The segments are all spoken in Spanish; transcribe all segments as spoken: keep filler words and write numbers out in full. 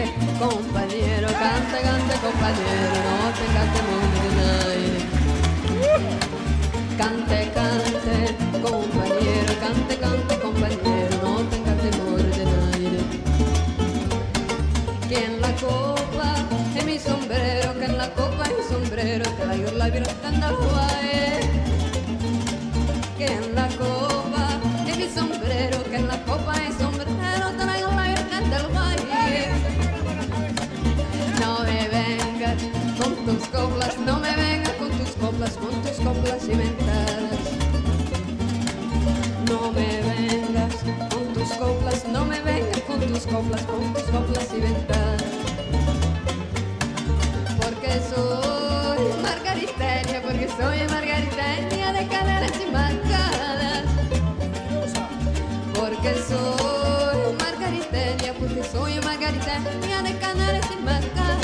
cante, compañero, cante, cante, compañero, no tengas temor de nadie. Cante, cante, compañero, cante, cante, compañero, no tengas temor de nadie. Que en la copa es mi sombrero, que en la copa es mi sombrero, que la yor la virgen del guay. Que en la copa es mi sombrero, que en la copa es sombrero, traigo la virgen del valle. No me vengas con tus coplas, no me vengas con tus coplas, con tus coplas inventadas. No me vengas con tus coplas, no me vengas con tus coplas, con tus coplas inventadas. Porque soy margariteña, porque soy margariteña de caderas y marcadas. Porque soy margariteña, porque soy margariteña de caderas y marcadas.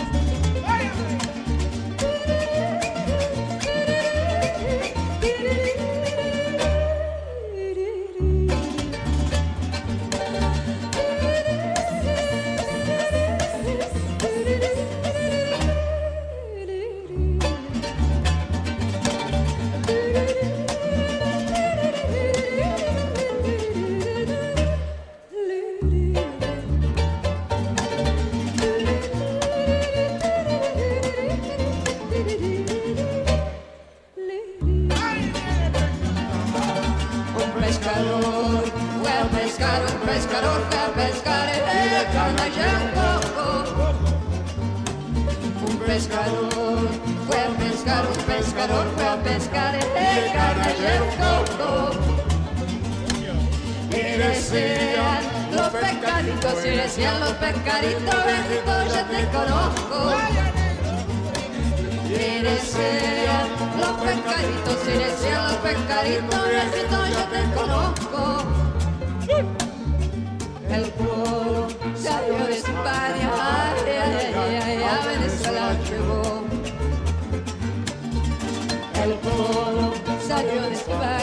Si decían los pescaditos, bendito, ya te conozco. Si decían los pescaditos, si decían los pescaditos, bendito, ya te conozco. El pueblo salió de España, ay, ay, ay, ay, a Venezuela llegó. El pueblo salió de España.